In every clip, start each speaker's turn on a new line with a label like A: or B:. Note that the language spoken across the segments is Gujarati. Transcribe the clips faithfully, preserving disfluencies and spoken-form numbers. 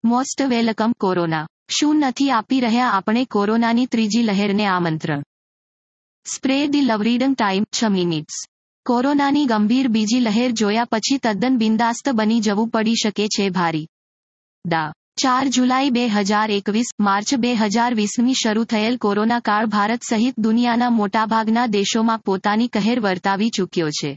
A: Most welcome corona. શું નથી આપી રહ્યા આપણે કોરોનાની ત્રીજી લહેરને આમંત્રણ? Spread the love reading time છ મિનિટ્સ. કોરોનાની ગંભીર બીજી લહેર જોયા પછી તદ્દન બિંદાસ્ત બની જવું પડી શકે છે ભારી. દા. ચાર જુલાઈ બે હજાર એકવીસ, માર્ચ બે હજાર વીસમી શરૂ થયેલ કોરોના કાળ ભારત સહિત દુનિયાના મોટાભાગના દેશોમાં પોતાની કહેર વર્તાવી ચૂક્યો છે.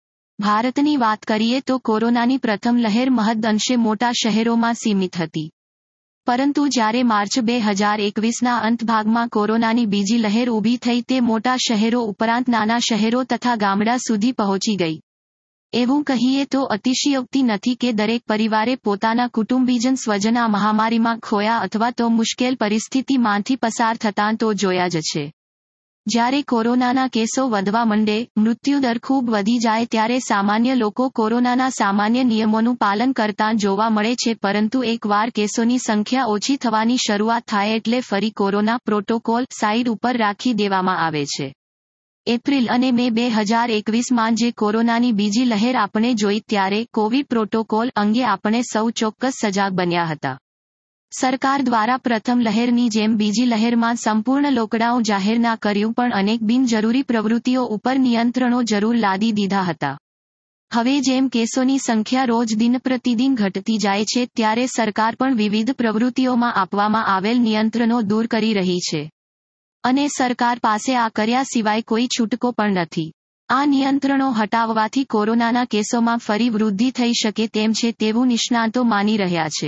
A: ભારતની વાત કરીએ તો કોરોનાની પ્રથમ લહેર મહદઅંશે મોટા શહેરોમાં સીમિત હતી. પરંતુ જ્યારે માર્ચ બે હજાર એકવીસના અંત ભાગમાં કોરોનાની બીજી લહેર ઊભી થઈ તે મોટા શહેરો ઉપરાંત નાના શહેરો તથા ગામડા સુધી પહોંચી ગઈ. એવું કહીએ તો અતિશયોક્તિ નથી કે દરેક પરિવારે પોતાના કુટુંબીજન સ્વજન આ મહામારીમાં ખોયા અથવા તો મુશ્કેલ પરિસ્થિતિમાંથી પસાર થતાં તો જોયા જ છે. જ્યારે કોરોનાના કેસો વધવા માંડે, મૃત્યુદર ખૂબ વધી જાય ત્યારે સામાન્ય લોકો કોરોનાના સામાન્ય નિયમોનું પાલન કરતાં જોવા મળે છે. પરંતુ એકવાર કેસોની સંખ્યા ઓછી થવાની શરૂઆત થાય એટલે ફરી કોરોના પ્રોટોકોલ સાઇડ ઉપર રાખી દેવામાં આવે છે. એપ્રિલ અને મે બે હજાર એકવીસમાં જે કોરોનાની બીજી લહેર આપણે જોઈ ત્યારે કોવિડ પ્રોટોકોલ અંગે આપણે સૌ ચોક્કસ સજાગ બન્યા હતા. સરકાર દ્વારા પ્રથમ લહેરની જેમ બીજી લહેરમાં સંપૂર્ણ લોકડાઉન જાહેર ના કર્યું પણ અનેક બિનજરૂરી પ્રવૃત્તિઓ ઉપર નિયંત્રણો જરૂર લાદી દીધા હતા. હવે જેમ કેસોની સંખ્યા રોજ દિન પ્રતિદિન ઘટતી જાય છે ત્યારે સરકાર પણ વિવિધ પ્રવૃત્તિઓમાં આપવામાં આવેલ નિયંત્રણો દૂર કરી રહી છે. અને સરકાર પાસે આ કર્યા સિવાય કોઈ છૂટકો પણ નથી. આ નિયંત્રણો હટાવવાથી કોરોનાના કેસોમાં ફરી વૃદ્ધિ થઈ શકે તેમ છે તેવું નિષ્ણાતો માની રહ્યા છે.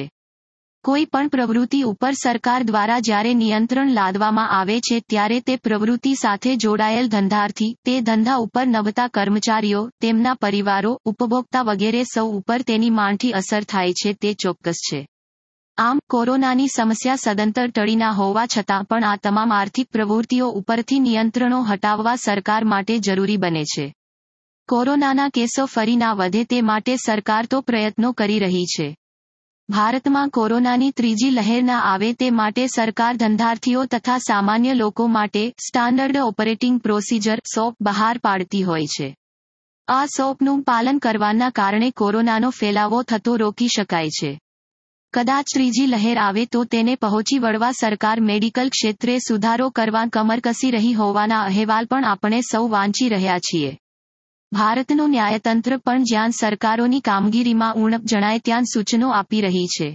A: કોઈ પણ પ્રવૃત્તિ ઉપર સરકાર દ્વારા જ્યારે નિયંત્રણ લાદવામાં આવે છે ત્યારે તે પ્રવૃત્તિ સાથે જોડાયેલ ધંધાર્થી, તે ધંધા ઉપર નભતા કર્મચારીઓ, તેમના પરિવારો, ઉપભોક્તા વગેરે સૌ ઉપર તેની માંઠી અસર થાય છે તે ચોક્કસ છે. આમ, કોરોનાની સમસ્યા સદંતર ટળી ના હોવા છતાં પણ આ તમામ આર્થિક પ્રવૃત્તિઓ ઉપરથી નિયંત્રણો હટાવવા સરકાર માટે જરૂરી બને છે. કોરોનાના કેસો ફરી ના વધે તે માટે સરકાર તો પ્રયત્નો કરી રહી છે. ભારતમાં કોરોનાની ત્રીજી લહેર ના આવે તે માટે સરકાર ધંધાર્થીઓ તથા સામાન્ય લોકો માટે સ્ટાન્ડર્ડ ઓપરેટિંગ પ્રોસિજર સોપ બહાર પાડતી હોય છે. આ સોપનું પાલન કરવાના કારણે કોરોનાનો ફેલાવો થતો રોકી શકાય છે. કદાચ ત્રીજી લહેર આવે તો તેને પહોંચી વળવા સરકાર મેડિકલ ક્ષેત્રે સુધારો કરવા કમર કસી રહી હોવાના અહેવાલ પણ આપણે સૌ વાંચી રહ્યા છીએ. ભારતનું ન્યાયતંત્ર પણ જ્યાં સરકારોની કામગીરીમાં ઉણપ જણાય ત્યાં સૂચનો આપી રહી છે.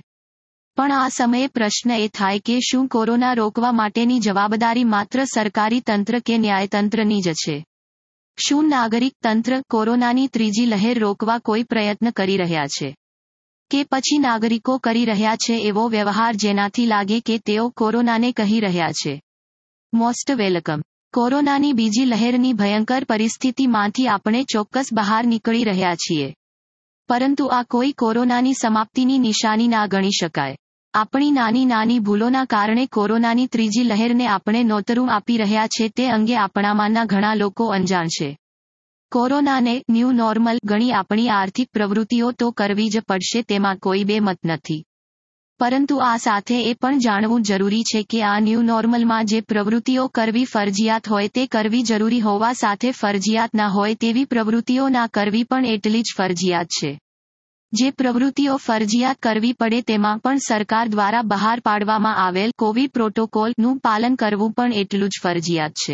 A: પણ આ સમયે પ્રશ્ન એ થાય કે શું કોરોના રોકવા માટેની જવાબદારી માત્ર સરકારી તંત્ર કે ન્યાયતંત્રની જ છે? શું નાગરિક તંત્ર કોરોનાની ત્રીજી લહેર રોકવા કોઈ પ્રયત્ન કરી રહ્યા છે? કે પછી નાગરિકો કરી રહ્યા છે એવો વ્યવહાર જેનાથી લાગે કે તેઓ કોરોનાને કહી રહ્યા છે? Most welcome. કોરોનાની બીજી લહેરની ભયંકર પરિસ્થિતિમાંથી આપણે ચોક્કસ બહાર નીકળી રહ્યા છીએ. પરંતુ આ કોઈ કોરોનાની સમાપ્તિની નિશાની ના ગણી શકાય. આપણી નાની નાની ભૂલોના કારણે કોરોનાની ત્રીજી લહેરને આપણે નોતરું આપી રહ્યા છે તે અંગે આપણામાંના ઘણા લોકો અંજાણ છે. કોરોનાને ન્યૂ નોર્મલ ગણી આપણી આર્થિક પ્રવૃત્તિઓ તો કરવી જ પડશે તેમાં કોઈ બે મત નથી. પરંતુ આ સાથે એ પણ જાણવું જરૂરી છે કે આ ન્યૂ નોર્મલમાં જે પ્રવૃત્તિઓ કરવી ફરજિયાત હોય તે કરવી જરૂરી હોવા સાથે ફરજિયાત ના હોય તેવી પ્રવૃત્તિઓ ના કરવી પણ એટલી જ ફરજિયાત છે. જે પ્રવૃત્તિઓ ફરજિયાત કરવી પડે તેમાં પણ સરકાર દ્વારા બહાર પાડવામાં આવેલ કોવિડ પ્રોટોકોલનું પાલન કરવું પણ એટલું જ ફરજિયાત છે.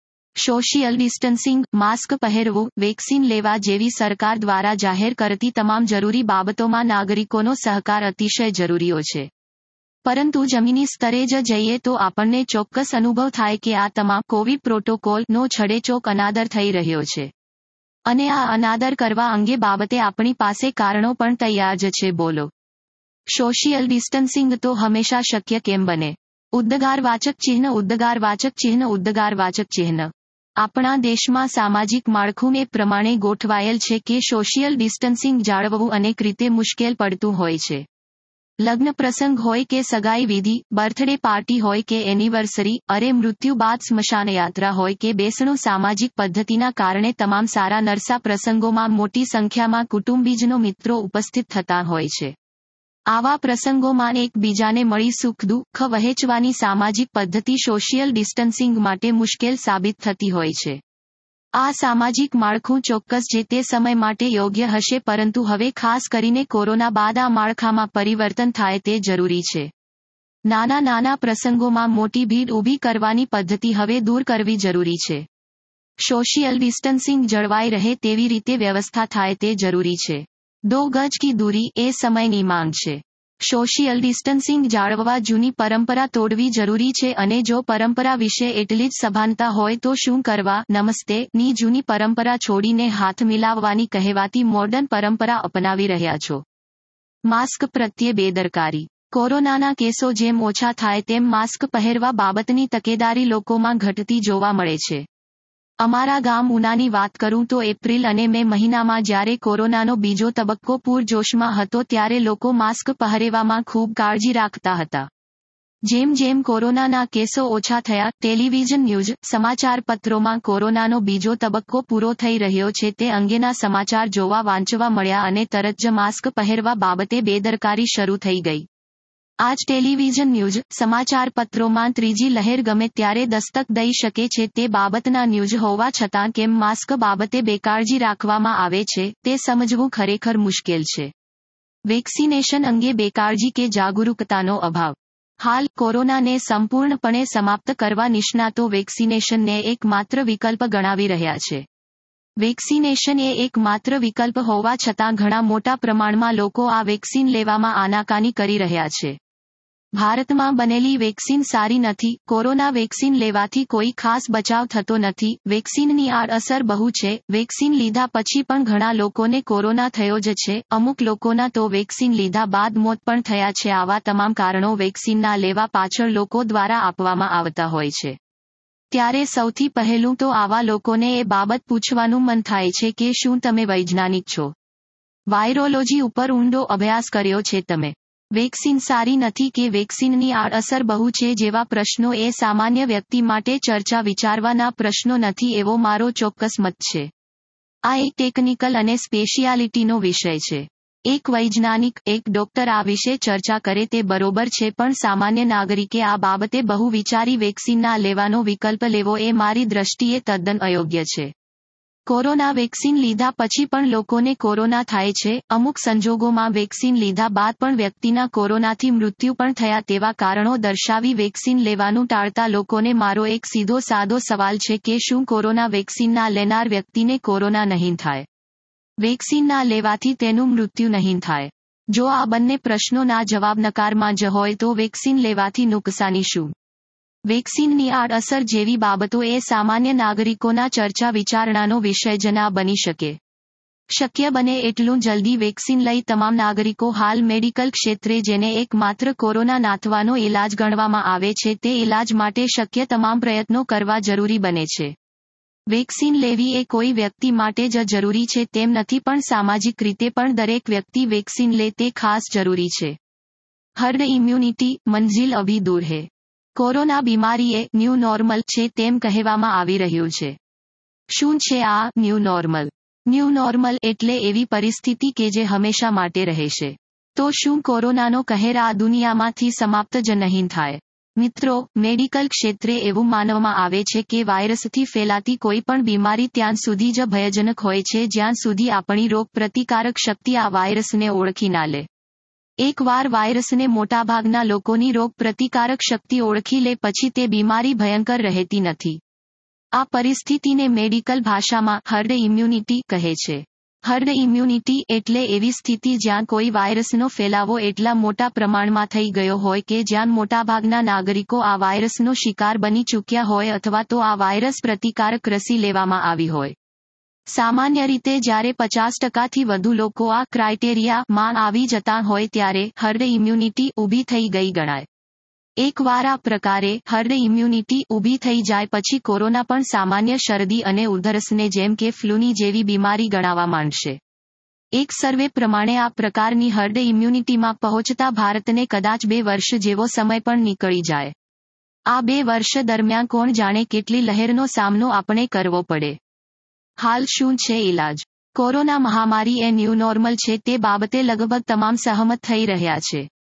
A: સોશિયલ ડિસ્ટન્સિંગ, માસ્ક પહેરવું, વેક્સિન લેવા જેવી સરકાર દ્વારા જાહેર કરતી તમામ જરૂરી બાબતોમાં નાગરિકોનો સહકાર અતિશય જરૂરીઓ છે. પરંતુ જમીની સ્તરે જ જઈએ તો આપણને ચોક્કસ અનુભવ થાય કે આ તમામ કોવિડ પ્રોટોકોલનો છડેચોક અનાદર થઈ રહ્યો છે. અને આ અનાદર કરવા અંગે બાબતે આપણી પાસે કારણો પણ તૈયાર જ છે. બોલો, સોશિયલ ડિસ્ટન્સિંગ તો હંમેશા શક્ય કેમ બને? ઉદ્ગારવાચક ચિહ્ન ઉદ્ગારવાચક ચિહ્ન ઉદ્ગારવાચક ચિહ્ન. આપણા દેશમાં સામાજિક માળખું એ પ્રમાણે ગોઠવાયેલ છે કે સોશિયલ ડિસ્ટન્સિંગ જાળવવું અનેક રીતે મુશ્કેલ પડતું હોય છે. લગ્ન પ્રસંગ હોય કે સગાઈ વિધિ, બર્થડે પાર્ટી હોય કે એનિવર્સરી, અરે મૃત્યુ બાદ સ્મશાનયાત્રા હોય કે બેસણું સામાજિક પદ્ધતિના કારણે તમામ સારા નરસા પ્રસંગોમાં મોટી સંખ્યામાં કુટુંબીજનો મિત્રો ઉપસ્થિત થતા હોય છે. આવા પ્રસંગોમાં એકબીજાને મળી સુખ દુઃખ વહેંચવાની સામાજિક પદ્ધતિ સોશિયલ ડિસ્ટન્સિંગ માટે મુશ્કેલ સાબિત થતી હોય છે. આ સામાજિક માળખું ચોક્કસ જે તે સમય માટે યોગ્ય હશે, પરંતુ હવે ખાસ કરીને કોરોના બાદ આ માળખામાં પરિવર્તન થાય તે જરૂરી છે. નાના નાના પ્રસંગોમાં મોટી ભીડ ઊભી કરવાની પદ્ધતિ હવે દૂર કરવી જરૂરી છે. સોશિયલ ડિસ્ટન્સિંગ જળવાઈ રહે તેવી રીતે વ્યવસ્થા થાય તે જરૂરી છે. દો ગજ કી દૂરી એ સમયની માંગ છે. સોશિયલ ડિસ્ટન્સિંગ જાળવવા જૂની પરંપરા તોડવી જરૂરી છે, અને જો પરંપરા વિશે એટલી જ સભાનતા હોય તો શું કરવા? નમસ્તે ની જૂની પરંપરા છોડીને હાથ મિલાવવાની કહેવાતી મોડર્ન પરંપરા અપનાવી રહ્યા છો. માસ્ક પ્રત્યે બેદરકારી. કોરોનાના કેસો જેમ ઓછા થાય તેમ માસ્ક પહેરવા બાબતની તકેદારી લોકોમાં ઘટતી જોવા મળે છે. અમારા ગામ ઉનાની વાત કરું તો એપ્રિલ અને મે મહિનામાં જ્યારે કોરોનાનો બીજો તબક્કો પૂરજોશમાં હતો ત્યારે લોકો માસ્ક પહેરવામાં ખૂબ કાળજી રાખતા હતા. જેમ જેમ કોરોનાના કેસો ઓછા થયા, ટેલિવિઝન, ન્યૂઝ, સમાચાર પત્રોમાં કોરોનાનો બીજો તબક્કો પૂરો થઈ રહ્યો છે તે અંગેના સમાચાર જોવા વાંચવા મળ્યા અને તરત જ માસ્ક પહેરવા બાબતે બેદરકારી શરૂ થઈ ગઈ. આજ ટેલિવિઝન, ન્યૂઝ, સમાચાર પત્રોમાં ત્રીજી લહેર ગમે ત્યારે દસ્તક દઈ શકે છે તે બાબતના ન્યૂઝ હોવા છતાં કેમ માસ્ક બાબતે બેકાળજી રાખવામાં આવે છે તે સમજવું ખરેખર મુશ્કેલ છે. વેક્સિનેશન અંગે બેકાળજી કે જાગરૂકતાનો અભાવ. હાલ કોરોનાને સંપૂર્ણપણે સમાપ્ત કરવા નિષ્ણાતો વેક્સિનેશનને એક માત્ર વિકલ્પ ગણાવી રહ્યા છે. વેક્સિનેશન એ એક માત્ર વિકલ્પ હોવા છતાં ઘણા મોટા પ્રમાણમાં લોકો આ વેક્સિન લેવામાં આનાકાની કરી રહ્યા છે. ભારતમાં બનેલી વેક્સિન સારી નથી. કોરોના વેક્સિન લેવાથી કોઈ ખાસ બચાવ થતો નથી. વેક્સિનની આડઅસર બહુ છે. વેક્સિન લીધા પછી પણ ઘણા લોકોને કોરોના થયો જ છે. અમુક લોકોના તો વેક્સિન લીધા બાદ મોત પણ થયા છે. આવા તમામ કારણો વેક્સિનના લેવા પાછળ લોકો દ્વારા આપવામાં આવતા હોય છે. ત્યારે સૌથી પહેલું તો આવા લોકોને એ બાબત પૂછવાનું મન થાય છે કે શું તમે વૈજ્ઞાનિક છો? વાયરોલોજી ઉપર ઊંડો અભ્યાસ કર્યો છે તમે? વેક્સિન સારી નથી કે વેક્સિનની આડઅસર બહુ છે જેવા પ્રશ્નો એ સામાન્ય વ્યક્તિ માટે ચર્ચા વિચારવાના પ્રશ્નો નથી એવો મારો ચોક્કસ મત છે. આ એક ટેકનિકલ અને સ્પેશિયાલિટીનો વિષય છે. એક વૈજ્ઞાનિક, એક ડોક્ટર આ વિશે ચર્ચા કરે તે બરોબર છે, પણ સામાન્ય નાગરિકે આ બાબતે બહુ વિચારી વેક્સિન ના લેવાનો વિકલ્પ લેવો એ મારી દ્રષ્ટિએ તદ્દન અયોગ્ય છે. કોરોના વેક્સિન લીધા પછી પણ લોકોને કોરોના થાય છે. અમુક સંજોગોમાં વેક્સિન લીધા બાદ પણ વ્યક્તિના કોરોનાથી મૃત્યુ પણ થયા તેવા કારણો દર્શાવી વેક્સિન લેવાનું ટાળતા લોકોને મારો એક સીધો સાદો સવાલ છે કે શું કોરોના વેક્સિન ના લેનાર વ્યક્તિને કોરોના નહીં થાય? વેક્સિન ના લેવાથી તેનું મૃત્યુ નહીં થાય? જો આ બંને પ્રશ્નોના જવાબ નકારમાં જ હોય તો વેક્સિન લેવાથી નુકસાની શું? વેક્સિનની આડઅસર જેવી બાબતો એ સામાન્ય નાગરિકોના ચર્ચા વિચારણાનો વિષય જ ના બની શકે. શક્ય બને એટલું જલ્દી વેક્સિન લઈ તમામ નાગરિકો હાલ મેડિકલ ક્ષેત્રે જેને એક માત્ર કોરોના નાથવાનો ઇલાજ ગણવામાં આવે છે તે ઇલાજ માટે શક્ય તમામ પ્રયત્નો કરવા જરૂરી બને છે. વેક્સિન લેવી એ કોઈ વ્યક્તિ માટે જ જરૂરી છે તેમ નથી, પણ સામાજિક રીતે પણ દરેક વ્યક્તિ વેક્સિન લે તે ખાસ જરૂરી છે. હર્ડ ઇમ્યુનિટી મંઝિલ અભી દૂર હૈ. કોરોના બીમારી એ ન્યૂ નોર્મલ છે તેમ કહેવામાં આવી રહ્યું છે. શું છે આ ન્યૂ નોર્મલ? ન્યૂ નોર્મલ એટલે એવી પરિસ્થિતિ કે જે હંમેશા માટે રહેશે. તો શું કોરોનાનો કહેર આ દુનિયામાંથી સમાપ્ત જ નહીં થાય? મિત્રો, મેડિકલ ક્ષેત્રે એવું માનવામાં આવે છે કે વાયરસથી ફેલાતી કોઈ પણ બીમારી ત્યાં સુધી જ ભયજનક હોય છે જ્યાં સુધી આપણી રોગ પ્રતિકારક શક્તિ આ વાયરસને ઓળખી ના લે. એકવાર વાયરસને મોટાભાગના લોકોની રોગ પ્રતિકારક શક્તિ ઓળખી લે પછી તે બીમારી ભયંકર રહેતી નથી. આ પરિસ્થિતિને મેડિકલ ભાષામાં હર્ડ ઇમ્યુનિટી કહે છે. હર્ડ ઇમ્યુનિટી એટલે એવી સ્થિતિ જ્યાં કોઈ વાયરસનો ફેલાવો એટલા મોટા પ્રમાણમાં થઈ ગયો હોય કે જ્યાં મોટાભાગના નાગરિકો આ વાયરસનો શિકાર બની ચૂક્યા હોય અથવા તો આ વાયરસ પ્રતિકારક રસી લેવામાં આવી હોય. સામાન્ય રીતે જ્યારે પચાસ ટકાથી વધુ લોકો આ ક્રાઇટેરિયા માં આવી જતા હોય ત્યારે હર્ડ ઇમ્યુનિટી ઊભી થઈ ગઈ ગણાય. એકવાર આ પ્રકારે હર્ડ ઇમ્યુનિટી ઊભી થઈ જાય પછી કોરોના પણ સામાન્ય શરદી અને ઉધરસને જેમ કે ફ્લૂની જેવી બીમારી ગણાવા માંડશે. એક સર્વે પ્રમાણે આ પ્રકારની હર્ડ ઇમ્યુનિટીમાં પહોંચતા ભારતને કદાચ બે વર્ષ જેવો સમય પણ નીકળી જાય. આ બે વર્ષ દરમિયાન કોણ જાણે કેટલી લહેરનો સામનો આપણે કરવો પડે. હાલ શું છે ઇલાજ? કોરોના મહામારી એ ન્યૂ નોર્મલ છે તે બાબતે લગભગ તમામ સહમત થઈ રહ્યા છે.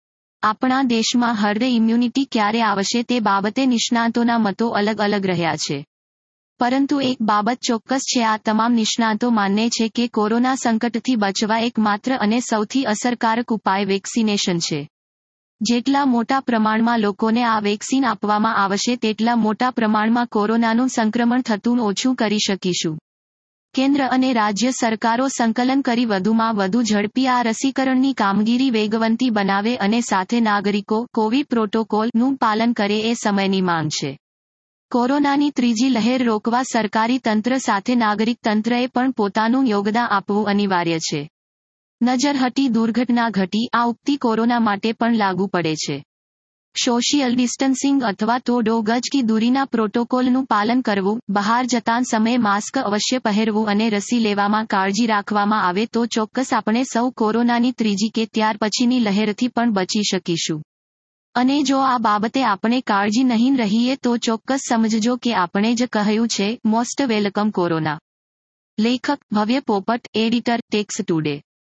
A: આપણા દેશમાં હર્ડ ઇમ્યુનિટી ક્યારે આવશે તે બાબતે નિષ્ણાતોના મતો અલગ અલગ રહ્યા છે. પરંતુ એક બાબત ચોક્કસ છે, આ તમામ નિષ્ણાતો માને છે કે કોરોના સંકટથી બચવા એકમાત્ર અને સૌથી અસરકારક ઉપાય વેક્સિનેશન છે. જેટલા મોટા પ્રમાણમાં લોકોને આ વેક્સિન આપવામાં આવશે તેટલા મોટા પ્રમાણમાં કોરોનાનું સંક્રમણ થતું ઓછું કરી શકીશું. કેન્દ્ર અને રાજ્ય સરકારો સંકલન કરી વધુમાં વધુ ઝડપી આ રસીકરણની કામગીરી વેગવંતી બનાવે અને સાથે નાગરિકો કોવિડ પ્રોટોકોલનું પાલન કરે એ સમયની માંગ છે. કોરોનાની ત્રીજી લહેર રોકવા સરકારી તંત્ર સાથે નાગરિક તંત્રએ પણ પોતાનું યોગદાન આપવું અનિવાર્ય છે. નજર હટી દુર્ઘટના ઘટી આ ઉક્તિ કોરોના માટે પણ લાગુ પડે છે. સોશિયલ ડિસ્ટન્સિંગ અથવા તો દો ગજ કી દૂરીના પ્રોટોકોલનું પાલન કરવું, બહાર જતાં સમયે માસ્ક અવશ્ય પહેરવું અને રસી લેવામાં કાળજી રાખવામાં આવે તો ચોક્કસ આપણે સૌ કોરોનાની ત્રીજી કે ત્યાર પછીની લહેરથી પણ બચી શકીશું. અને જો આ બાબતે આપણે કાળજી નહીં રહીએ તો ચોક્કસ સમજજો કે આપણે જ કહ્યું છે, મોસ્ટ વેલકમ કોરોના. લેખક ભવ્ય પોપટ, એડિટર, ટેક્સ ટુડે.